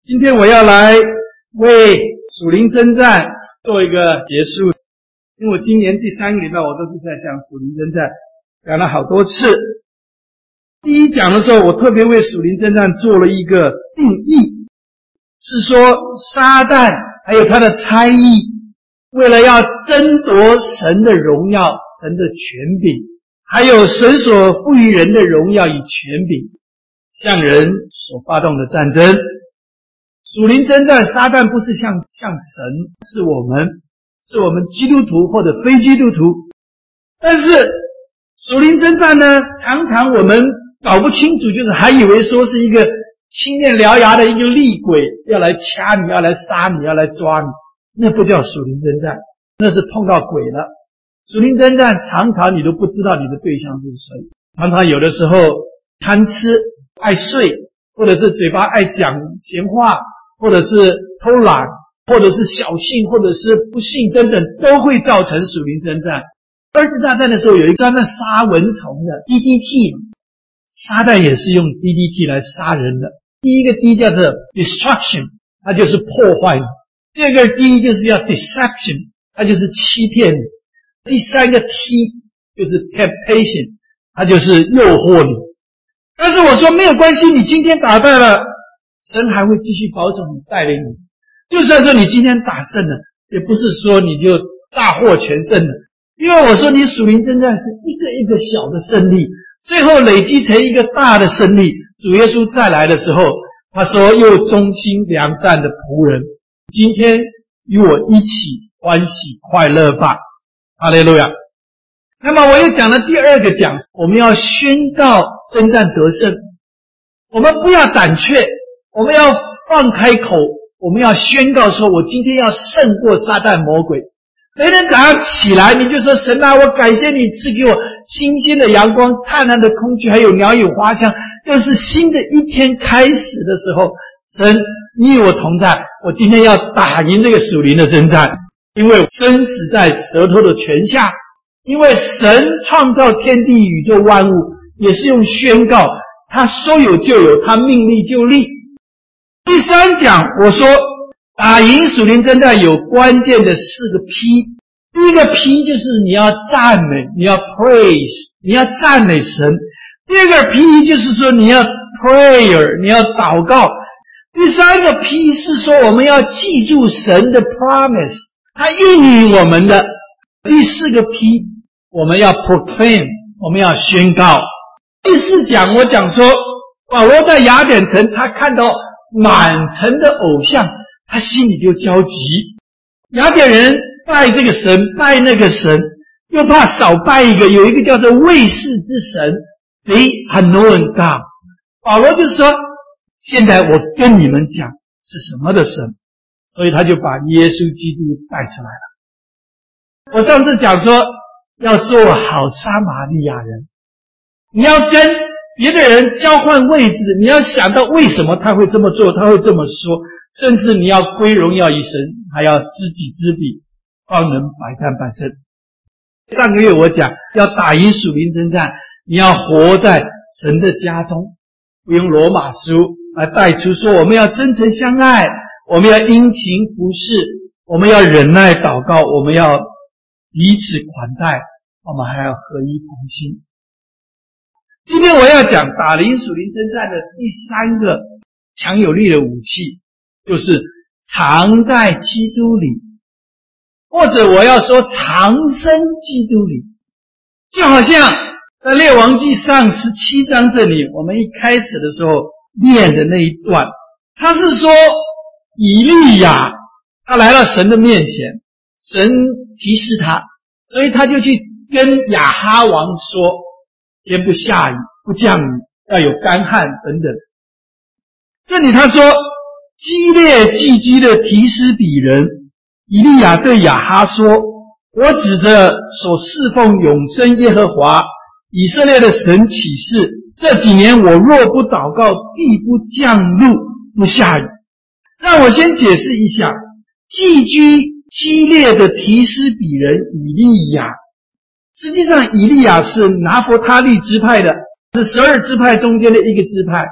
今天我要来为属灵征战做一个结束，因为我今年第3个礼拜我都是在讲属灵征战，讲了好多次。第一讲的时候，我特别为属灵征战做了一个定义，是说撒旦还有他的差役，为了要争夺神的荣耀、神的权柄，还有神所赋予人的荣耀与权柄，向人所发动的战争。属灵征战，撒旦不是像神，是我们基督徒或者非基督徒。但是属灵征战呢，常常我们搞不清楚，就是还以为说是一个青面獠牙的一个厉鬼要来掐你，要来杀你，要来抓你，那不叫属灵征战，那是碰到鬼了。属灵征战常常你都不知道你的对象是谁，常常有的时候贪吃、爱睡，或者是嘴巴爱讲闲话，或者是偷懒，或者是小信，或者是不信等等，都会造成属灵征战。二次大战的时候有一个专门杀蚊虫的 DDT， 撒旦也是用 DDT 来杀人的。第一个 D 叫做 destruction， 它就是破坏你；第二个 D 就是叫 deception， 它就是欺骗你；第三个 T 就是 temptation， 它就是诱惑你。但是我说没有关系，你今天打败了，神还会继续保守你，带领你。就算说你今天打胜了，也不是说你就大获全胜了。因为我说你属灵征战是一个一个小的胜利，最后累积成一个大的胜利。主耶稣再来的时候，他说又忠心良善的仆人，今天与我一起欢喜快乐吧。哈利路亚。那么我又讲了第二个讲，我们要宣告征战得胜，我们不要胆怯，我们要放开口，我们要宣告说我今天要胜过撒旦魔鬼。每天早上起来你就说，神啊，我感谢你赐给我新鲜的阳光、灿烂的空气，还有鸟语花香，又是新的一天开始的时候，神你与我同在，我今天要打赢这个属灵的征战，因为生死在舌头的权下，因为神创造天地宇宙万物也是用宣告，他说有就有，他命立就立。第三讲我说打赢属灵征战有关键的4个 P。 第一个 P 就是你要赞美，你要 praise， 你要赞美神。第二个 P 就是说你要 prayer， 你要祷告。第三个 P 是说我们要记住神的 promise， 他应允我们的。第4个 P 我们要 proclaim， 我们要宣告。第4讲我讲说保罗在雅典城，他看到满城的偶像，他心里就焦急。雅典人拜这个神拜那个神，又怕少拜一个，有一个叫做卫士之神 The Unknown God。 保罗就说现在我跟你们讲是什么的神，所以他就把耶稣基督带出来了。我上次讲说要做好撒玛利亚人，你要跟别的人交换位置，你要想到为什么他会这么做，他会这么说，甚至你要归荣耀于神，还要知己知彼，方能百战百胜。上个月我讲要打赢属灵征战，你要活在神的家中，不用罗马书来带出说我们要真诚相爱，我们要殷勤服侍，我们要忍耐祷告，我们要彼此款待，我们还要合一同心。今天我要讲打赢属灵征战的第3个强有力的武器，就是藏在基督里，或者我要说藏身基督里。就好像在列王纪上17章这里，我们一开始的时候念的那一段，他是说以利亚他来到神的面前，神提示他，所以他就去跟亚哈王说天不下雨，不降雨，要有干旱等等。这里他说基列寄居的提斯比人以利亚对亚哈说，我指着所侍奉永生耶和华以色列的神起誓，这几年我若不祷告，必不降露不下雨。让我先解释一下，寄居基列的提斯比人以利亚，实际上以利亚是拿弗他利支派的，是12支派中间的一个支派。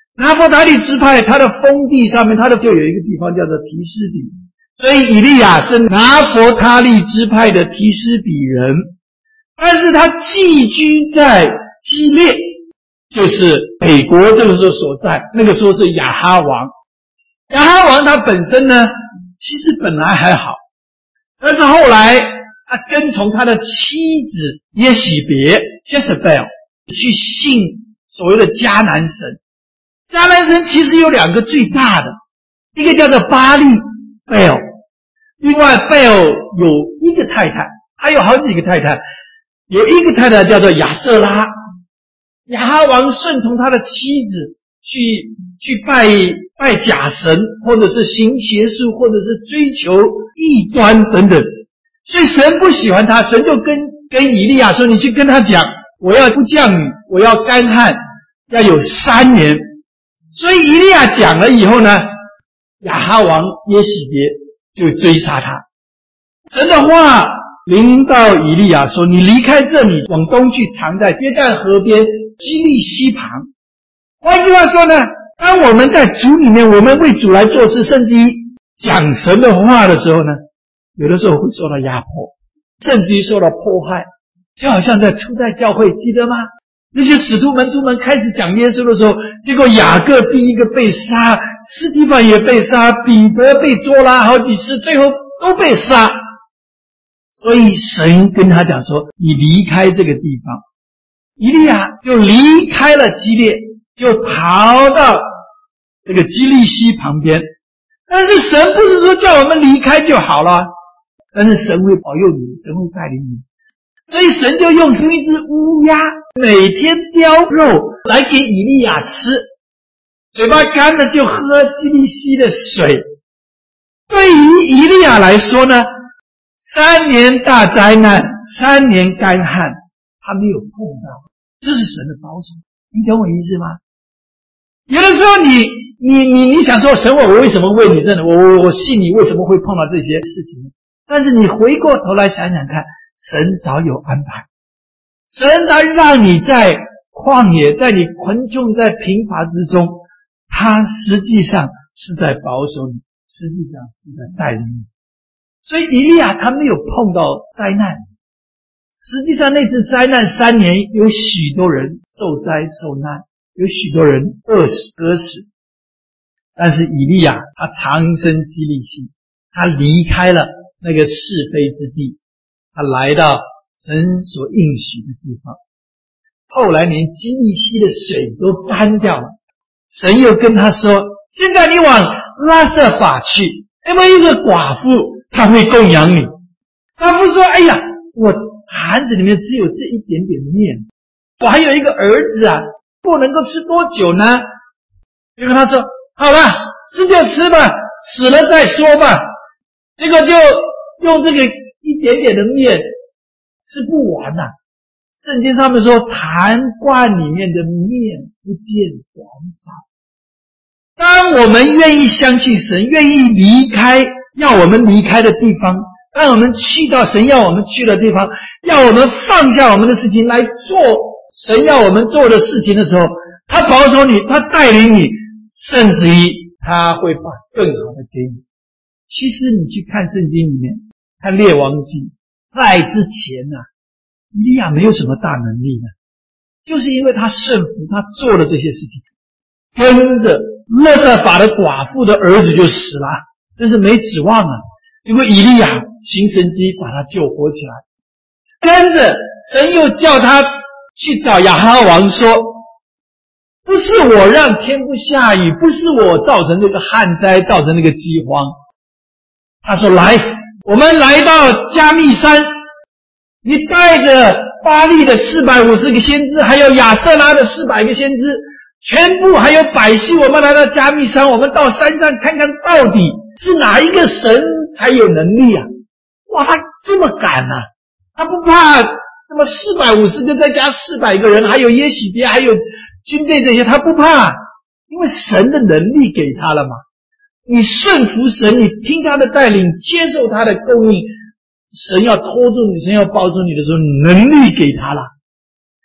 拿弗他利支派他的封地上面，就有一个地方叫做提斯比，所以以利亚是拿弗他利支派的提斯比人，但是他寄居在基列，就是北国这个时候所在，那个时候是亚哈王。亚哈王他本身呢，其实本来还好，但是后来他跟从他的妻子耶洗别 Jezebel 去信所谓的迦南神。迦南神其实有两个最大的，一个叫做巴利贝尔，另外贝尔有一个太太，还有好几个太太，有一个太太叫做亚瑟拉。亚哈王顺从他的妻子去拜假神，或者是行邪术，或者是追求异端等等，所以神不喜欢他，神就跟以利亚说，你去跟他讲，我要不降雨，我要干旱，要有3年。所以以利亚讲了以后呢，亚哈王耶洗别就追杀他。神的话临到以利亚说，你离开这里，往东去，藏在约旦河边基利西旁。换句话说呢，当我们在主里面，我们为主来做事，甚至于讲神的话的时候呢，有的时候会受到压迫，甚至于受到迫害，就好像在初代教会，记得吗？那些使徒门徒们开始讲耶稣的时候，结果雅各第一个被杀，斯提反也被杀，彼得被捉拿好几次，最后都被杀。所以神跟他讲说，你离开这个地方。以利亚就离开了基列，就跑到这个基利西旁边。但是神不是说叫我们离开就好了，但是神会保佑你，神会带领你。所以神就用出一只乌鸦，每天叼肉来给以利亚吃，嘴巴干了就喝基利西的水。对于以利亚来说呢，3年大灾难，3年干旱，他没有碰到，这是神的保守。你懂我意思吗？有的时候你想说，神，我为什么为你这样，我信你为什么会碰到这些事情？但是你回过头来想想看，神早有安排，神他让你在旷野，在你困窘，在贫乏之中，他实际上是在保守你，实际上是在带领你。所以以利亚他没有碰到灾难，实际上那次灾难3年，有许多人受灾受难，有许多人饿死。但是以利亚他长生基利西，他离开了那个是非之地，他来到神所应许的地方。后来连基利西的水都干掉了，神又跟他说，现在你往拉瑟法去，因为一个寡妇他会供养你。寡妇说，哎呀，我坛子里面只有这一点点面，我还有一个儿子啊，不能够吃多久呢？就跟他说，好了，吃就吃吧，死了再说吧。结果就用这个一点点的面吃不完啊。圣经上面说，坛罐里面的面不见短少。当我们愿意相信神，愿意离开要我们离开的地方，当我们去到神要我们去的地方，要我们放下我们的事情来做神要我们做的事情的时候，他保守你，他带领你，甚至于他会把更好的给你。其实你去看圣经里面，看列王记，在之前以利亚没有什么大能力呢，就是因为他顺服，他做了这些事情，跟着勒瑟法的寡妇的儿子就死了，真是没指望啊。结果以利亚行神迹把他救活起来，跟着神又叫他去找亚哈王说，不是我让天不下雨，不是我造成这个旱灾，造成那个饥荒。他说，来，我们来到加密山，你带着巴利的450个先知，还有亚瑟拉的400个先知，全部还有百姓，我们来到加密山，我们到山上看看到底是哪一个神才有能力啊。哇，他这么敢啊，他不怕这么450个再加400个人，还有耶洗别，还有军队这些，他不怕，因为神的能力给他了嘛。你顺服神，你听他的带领，接受他的供应，神要拖住你，神要抱住你的时候，能力给他了。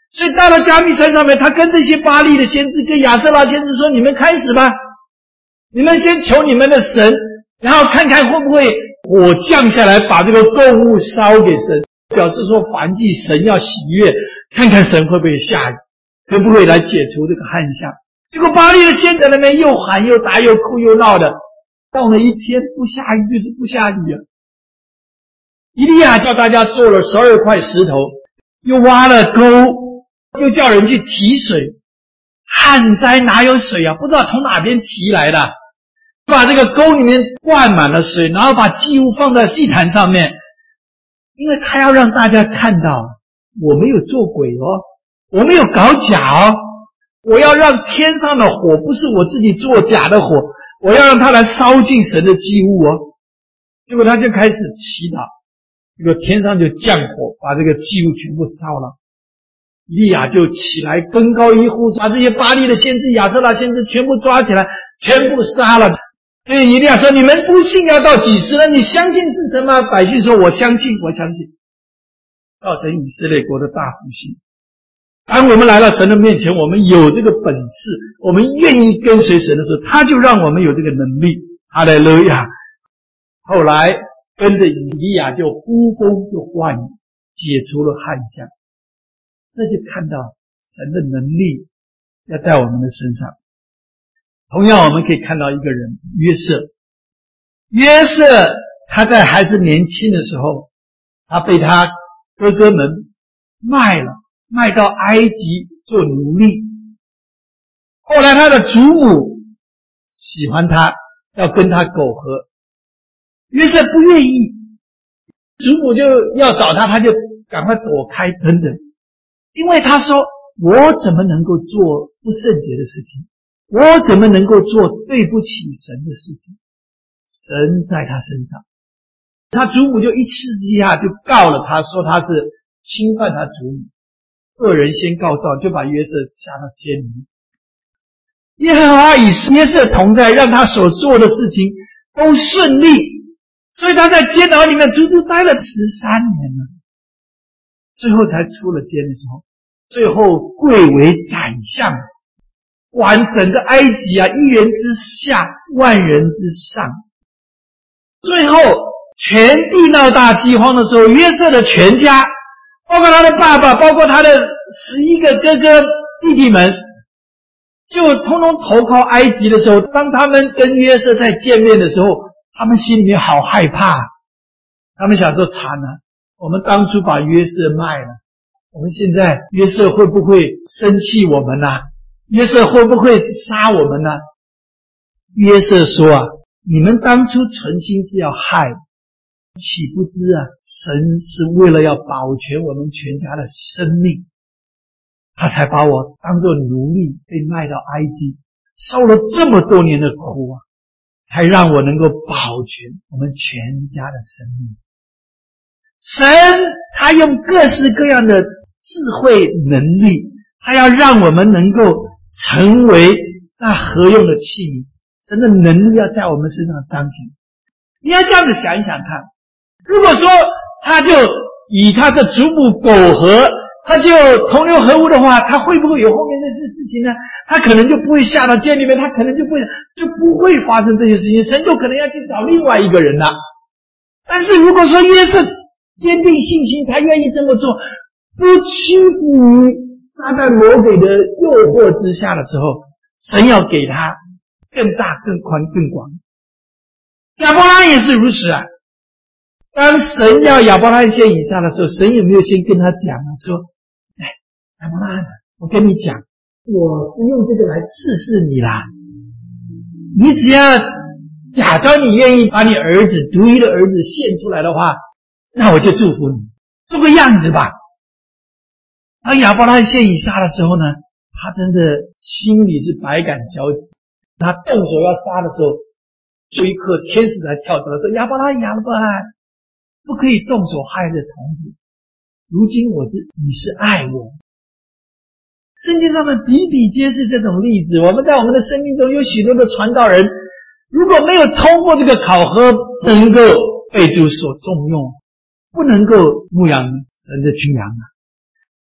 所以到了加密山上面，他跟这些巴力的先知跟亚瑟拉先知说，你们开始吧，你们先求你们的神，然后看看会不会火降下来把这个供物烧给神，表示说燔祭神要喜悦，看看神会不会下雨，会不会来解除这个旱象。结果巴力的先知在那边又喊又打又哭又闹的，到了一天不下雨就是不下雨啊。以利亚叫大家做了12块石头，又挖了沟，又叫人去提水。旱灾哪有水啊？不知道从哪边提来的，把这个沟里面灌满了水，然后把祭物放在祭坛上面，因为他要让大家看到我没有做鬼哦，我没有搞假哦，我要让天上的火不是我自己做假的火，我要让它来烧尽神的祭物哦。结果他就开始祈祷，这个天上就降火，把这个祭物全部烧了。以利亚就起来登高一呼，把这些巴力的先知亚瑟拉先知全部抓起来，全部杀了。所以以利亚说，你们不信要到几时呢？你相信是神吗？百姓说，我相信，我相信。造成以色列国的大复兴。当我们来到神的面前，我们有这个本事，我们愿意跟随神的时候，他就让我们有这个能力。哈利路亚。后来跟着以利亚就呼风就唤雨，解除了旱象。这就看到神的能力要在我们的身上。同样我们可以看到一个人约瑟。约瑟他在还是年轻的时候，他被他哥哥们卖到埃及做奴隶。后来他的祖母喜欢他，要跟他苟合，约瑟不愿意，祖母就要找他，他就赶快躲开等等。因为他说，我怎么能够做不圣洁的事情，我怎么能够做对不起神的事情，神在他身上。他祖母就一气之下就告了他，说他是侵犯他祖母，恶人先告状，就把约瑟下到监里。耶和华与约瑟同在，让他所做的事情都顺利，所以他在监牢里面足足待了13年了，最后才出了监的时候，最后贵为宰相，管整个埃及啊，1人之下万人之上。最后全地闹大饥荒的时候，约瑟的全家，包括他的爸爸，包括他的11个哥哥弟弟们，就通通投靠埃及的时候，当他们跟约瑟在见面的时候，他们心里面好害怕，他们想说，惨了，我们当初把约瑟卖了，我们现在约瑟会不会生气我们啊？约瑟会不会杀我们呢？约瑟说啊，你们当初存心是要害，岂不知啊，神是为了要保全我们全家的生命，他才把我当作奴隶被卖到埃及，受了这么多年的苦啊，才让我能够保全我们全家的生命。神他用各式各样的智慧能力，他要让我们能够成为那合用的器皿。神的能力要在我们身上彰显。你要这样子想一想看，如果说他就与他的祖母苟合，他就同流合污的话，他会不会有后面这些事情呢？他可能就不会下到监里面，他可能就不会发生这些事情，神就可能要去找另外一个人了。但是如果说约瑟坚定信心，他愿意这么做，不屈服于撒旦魔鬼的诱惑之下的时候，神要给他更大更宽更广。亚伯拉罕也是如此啊。当神要亚伯拉罕先以撒的时候，神有没有先跟他讲啊，说亚伯拉罕，我跟你讲，我是用这个来试试你啦，你只要假装你愿意把你儿子独一的儿子献出来的话，那我就祝福你，做个样子吧。当亚伯拉罕献以撒的时候呢，他真的心里是百感交集。他动手要杀的时候，这一刻天使才跳出来说，亚伯拉罕，亚伯拉罕，不可以动手害这童子，如今你是爱我。圣经上面比比皆是这种例子，我们在我们的生命中有许多的传道人，如果没有通过这个考核，不能够被主所重用，不能够牧养神的群羊啊。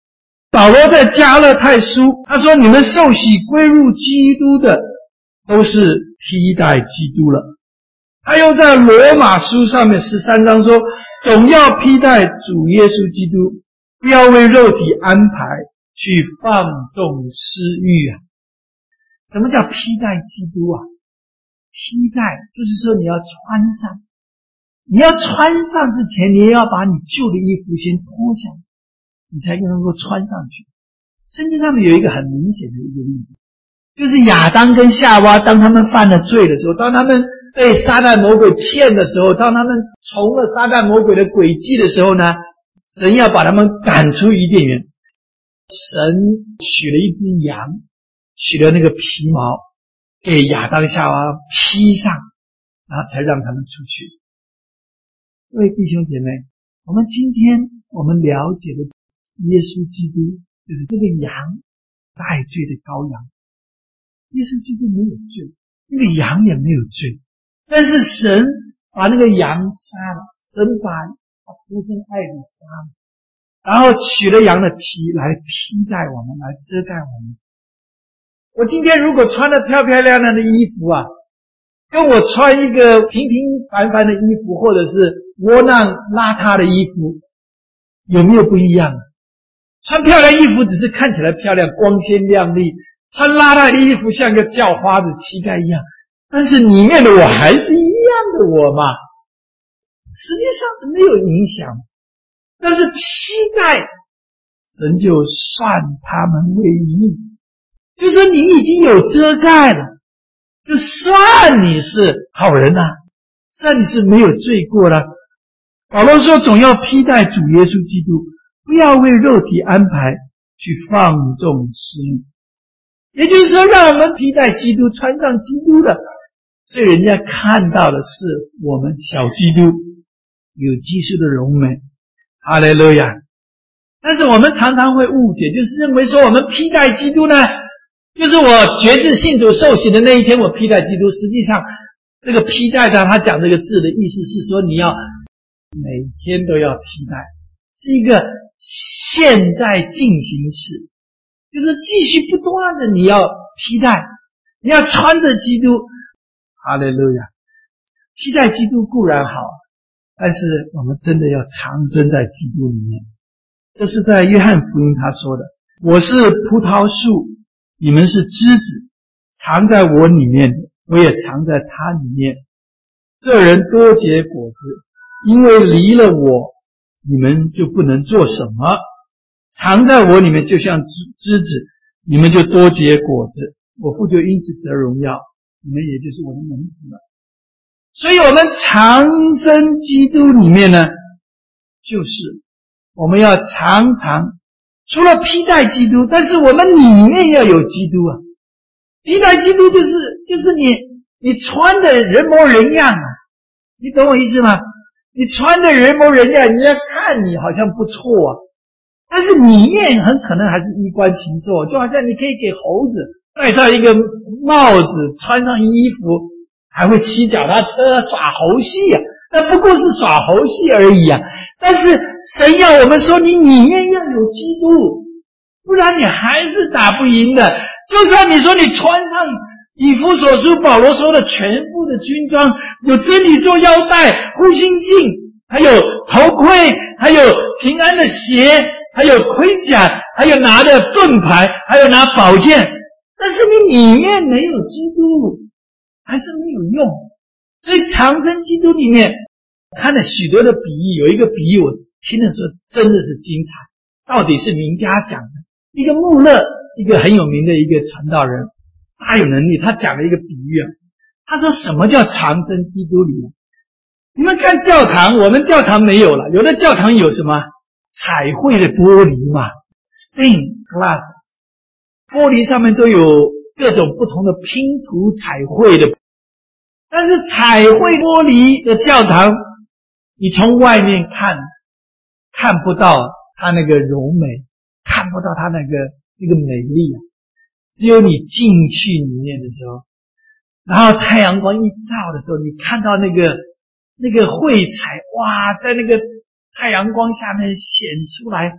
保罗在加勒泰书他说，你们受洗归入基督的都是披戴基督了。他又在罗马书上面13章说，总要披戴主耶稣基督，不要为肉体安排去放纵私欲啊。什么叫披戴基督啊？披戴就是说你要穿上，你要穿上之前，你也要把你旧的衣服先脱下来，你才能够穿上去。圣经上面有一个很明显的一个例子，就是亚当跟夏娃当他们犯了罪的时候，当他们被撒旦魔鬼骗的时候，当他们从了撒旦魔鬼的诡计的时候呢，神要把他们赶出伊甸园，神取了一只羊，取了那个皮毛给亚当夏娃披上，然后才让他们出去。各位弟兄姐妹，我们今天我们了解的耶稣基督就是这个羊，代罪的羔羊。耶稣基督没有罪，那个羊也没有罪，但是神把那个羊杀了，神把独生爱子杀了，然后取了羊的皮来披戴我们，来遮盖我们。我今天如果穿得漂漂亮亮的衣服啊，跟我穿一个平平凡凡的衣服，或者是窝囊邋遢的衣服，有没有不一样？穿漂亮衣服只是看起来漂亮，光鲜亮丽，穿邋遢的衣服像个叫花子乞丐一样，但是里面的我还是一样的我嘛，实际上是没有影响。但是披戴，神就算他们为义，就是说你已经有遮盖了，就算你是好人啊，算你是没有罪过了。保罗说总要披戴主耶稣基督，不要为肉体安排去放纵私欲。也就是说让我们披戴基督，穿上基督的，所以人家看到的是我们小基督有基督的荣美。哈利路亚。但是我们常常会误解，就是认为说我们披戴基督呢，就是我决志信主受洗的那一天我披戴基督。实际上这个披戴他讲这个字的意思是说你要每天都要披戴，是一个现在进行式，就是继续不断的你要披戴，你要穿着基督。哈利路亚。披戴基督固然好，但是我们真的要长生在基督里面。这是在约翰福音他说的，我是葡萄树，你们是枝子，藏在我里面，我也藏在他里面。这人多结果子，因为离了我，你们就不能做什么。藏在我里面就像枝子，你们就多结果子，我父就因此得荣耀，你们也就是我的门徒了。所以我们长生基督里面呢，就是我们要常常除了披戴基督，但是我们里面要有基督啊。披戴基督就是你穿的人模人样啊，你懂我意思吗？你穿的人模人样，人家看你好像不错啊，但是里面很可能还是衣冠禽兽，就好像你可以给猴子戴上一个帽子，穿上衣服，还会骑脚踏车耍猴戏啊，那不过是耍猴戏而已啊。但是神要我们说你里面要有基督，不然你还是打不赢的。就算你说你穿上以弗所书保罗说的全部的军装，有真理做腰带，护心镜，还有头盔，还有平安的鞋，还有盔甲，还有拿的盾牌，还有拿宝剑，但是你里面没有基督，还是没有用。所以长生基督里面看了许多的比喻，有一个比喻我听的时候真的是精彩，到底是名家讲的。一个穆勒，一个很有名的一个传道人，他有能力，他讲了一个比喻啊。他说什么叫长生基督里？你们看教堂，我们教堂没有了，有的教堂有什么彩绘的玻璃嘛 ，stained glasses， 玻璃上面都有各种不同的拼图彩绘的。但是彩绘玻璃的教堂，你从外面看不到它那个柔美，看不到它那个美丽啊。只有你进去里面的时候，然后太阳光一照的时候，你看到那个绘彩，哇，在那个太阳光下面显出来，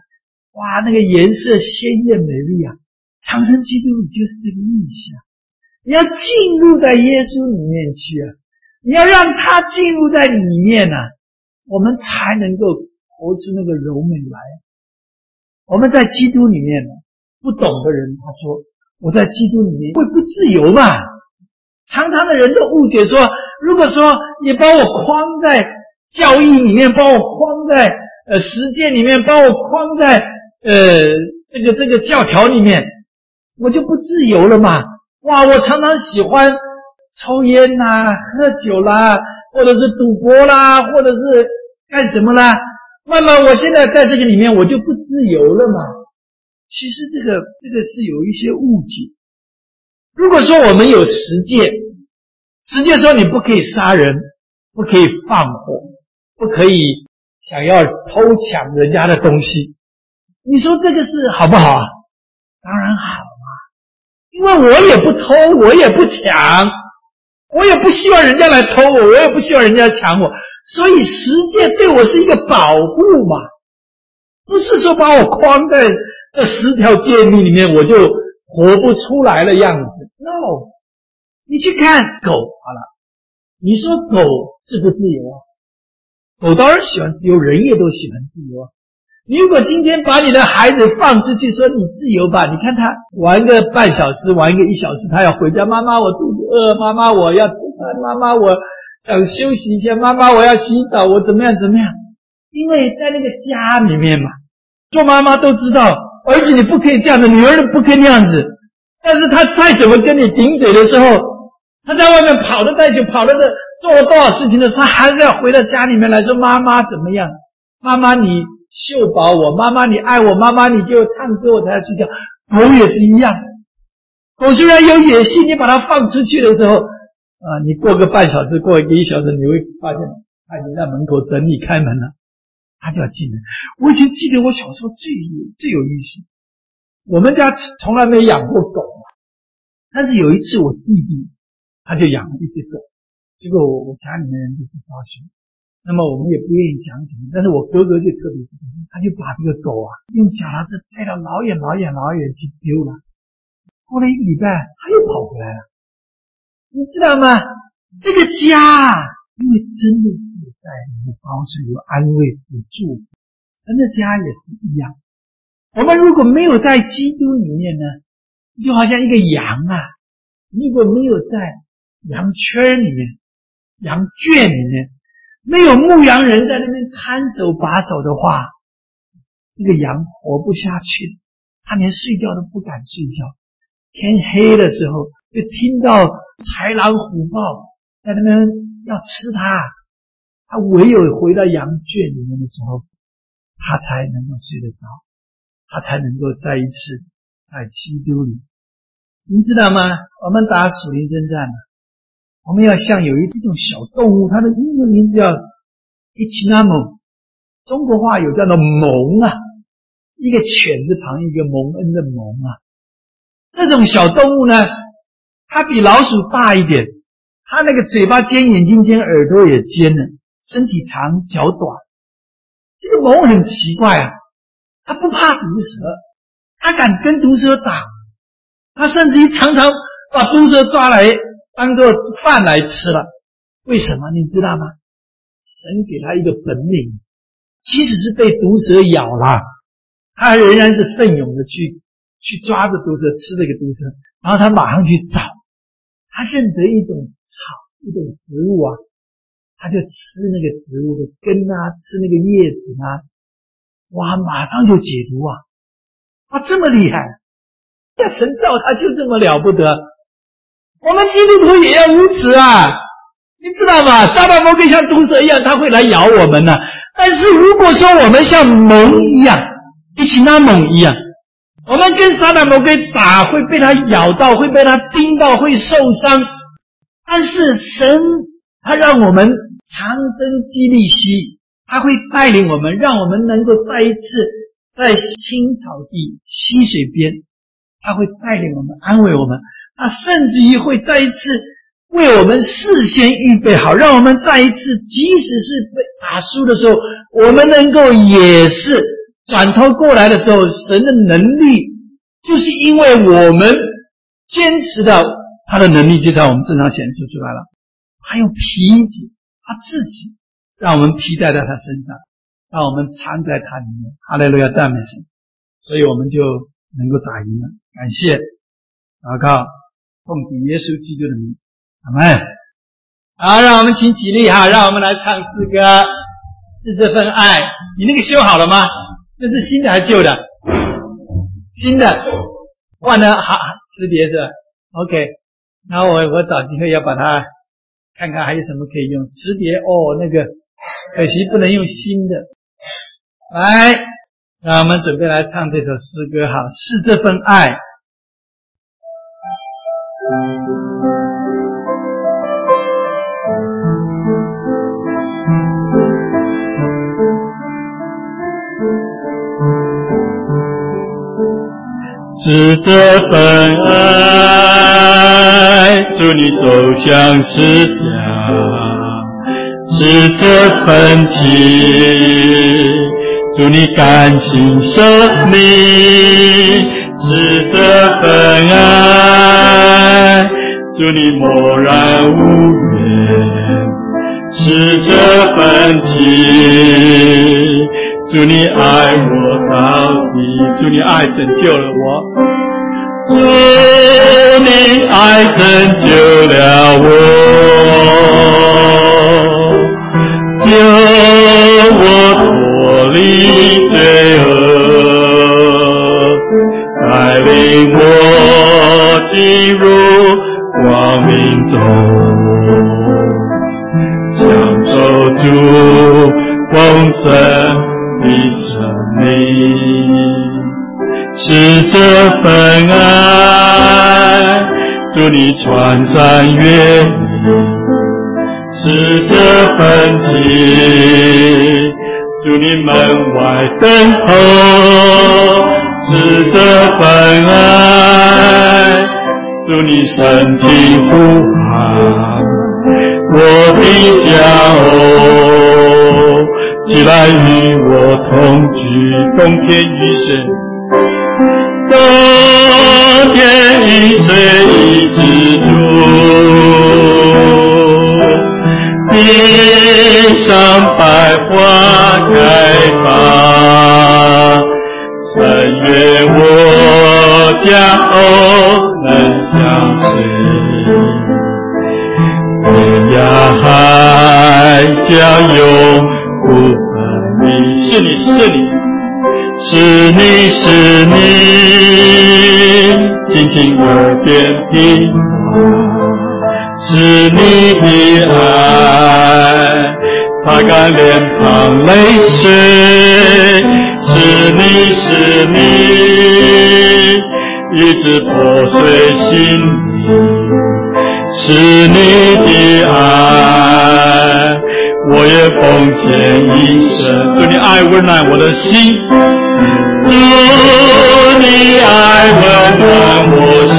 哇，那个颜色鲜艳美丽啊！长生基督就是这个意思啊！你要进入在耶稣里面去啊！你要让他进入在里面啊，我们才能够活出那个柔美来。我们在基督里面呢，不懂的人他说我在基督里面会不自由嘛？常常的人都误解说，如果说你把我框在教义里面，把我框在实践里面，把我框在这个教条里面，我就不自由了嘛。哇，我常常喜欢抽烟啦、喝酒啦，或者是赌博啦，或者是干什么啦，慢慢我现在在这个里面我就不自由了嘛。其实这个是有一些误解。如果说我们有实践说你不可以杀人，不可以放火，不可以想要偷抢人家的东西，你说这个是好不好啊？当然好啊，因为我也不偷，我也不抢，我也不希望人家来偷我，我也不希望人家抢我，所以实践对我是一个保护嘛，不是说把我框在这10条诫命里面我就活不出来的样子。 No， 你去看狗好了，你说狗自不自由啊？狗当然喜欢自由，人也都喜欢自由啊。你如果今天把你的孩子放出去说你自由吧，你看他玩个半小时，玩个1小时，他要回家，妈妈我肚子饿，妈妈我要吃饭，妈妈我想休息一下，妈妈我要洗澡，我怎么样，因为在那个家里面嘛，做妈妈都知道儿子你不可以这样的，女儿不可以那样子，但是他再怎么跟你顶嘴的时候，他在外面跑得再久，跑得做了多少事情的时候，他还是要回到家里面来说妈妈怎么样，妈妈你秀宝我，妈妈你爱我，妈妈你给我唱歌我才要睡觉。狗也是一样，狗虽然有野性，你把它放出去的时候你过个半小时，过一个1小时，你会发现它已经在门口等你开门了，它就要进来。我以前记得我小时候最有意思，我们家从来没养过狗，但是有一次我弟弟他就养了一只狗，结果我家里面人就不高兴，那么我们也不愿意讲什么，但是我哥哥就特别不高兴，他就把这个狗用脚踏车带到老远去丢了。过了1个礼拜他又跑回来了，你知道吗？这个家因为真的是在有保守有安慰有祝福，神的家也是一样。我们如果没有在基督里面呢，就好像一个羊如果没有在羊圈里面羊圈里面，没有牧羊人在那边看守把守的话，这个羊活不下去，他连睡觉都不敢睡觉，天黑的时候就听到豺狼虎豹在那边要吃他唯有回到羊圈里面的时候，他才能够睡得着，他才能够再一次在基督里。你知道吗？我们打属灵征战我们要像有一种小动物，它的英文名字叫 Ichinamo， 中国话有叫做蒙一个犬字旁一个蒙恩的蒙这种小动物呢，它比老鼠大一点，它那个嘴巴尖，眼睛尖，耳朵也尖了，身体长，脚短。这个蒙很奇怪它不怕毒蛇，它敢跟毒蛇打，它甚至于常常把毒蛇抓来当作饭来吃了。为什么你知道吗？神给他一个本领，即使是被毒蛇咬了，他仍然是奋勇的去抓着毒蛇，吃这个毒蛇，然后他马上去找，他认得一种草一种植物他就吃那个植物的根吃那个叶子哇，马上就解毒这么厉害，神造他就这么了不得。我们基督徒也要如此你知道吗？撒旦魔鬼像毒蛇一样，他会来咬我们但是如果说我们像蒙一样，一起那蒙一样，我们跟撒旦魔鬼打，会被他咬到，会被他叮到，会受伤。但是神他让我们长生基利息，他会带领我们，让我们能够再一次在青草地溪水边，他会带领我们，安慰我们，他甚至于会再一次为我们事先预备好，让我们再一次即使是被打输的时候，我们能够也是转头过来的时候，神的能力就是因为我们坚持的，他的能力就在我们身上显出来了。他用皮子，他自己让我们披戴在他身上，让我们藏在他里面。哈利路亚，赞美神！所以我们就能够打赢了。感谢祷告，奉主耶稣基督的名，阿们。好，让我们请起立哈，让我们来唱诗歌，是这份爱。你那个修好了吗？这是新的还是旧的？新的，换了好磁碟是吧 ？OK， 然后我找机会要把它看看还有什么可以用磁碟那个可惜不能用新的。来，让我们准备来唱这首诗歌哈，是这份爱。 是这份爱，祝你走向世家；是这份情，祝你甘心舍命；是这份爱，祝你默然无怨；是这份情，祝你爱我到底，祝你爱拯救了我，祝你爱拯救了我，救我脱离罪恶，带领我进入光明中，享受主丰盛的生命，是这份爱，祝你穿山越岭；是这份情，祝你门外等候；是这份爱，祝你深情呼喊我的家起来与我同居，冬天与谁？冬天与谁一直住？地上百花开放，深愿我家能相随。天涯海角永不分离，是你，是你，轻轻耳边听是你的爱，擦干脸庞泪水，是你，一直破碎心灵，是你的爱，我也奉献一生。祝你爱温暖我的心，祝你爱温暖我心，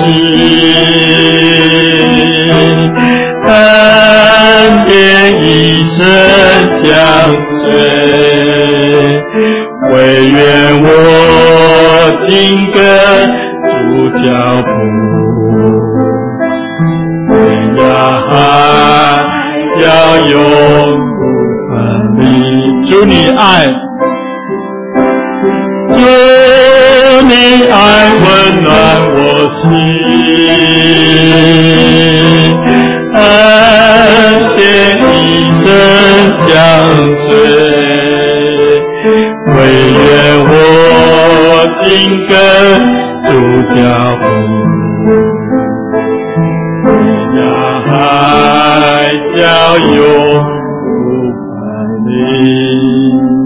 恩典一生相随，唯愿我紧跟主脚步，天涯海角永不分离。祝你爱，祝你爱温暖我心，恩典一生相随，唯愿我紧跟主脚步，天涯海角永不分离。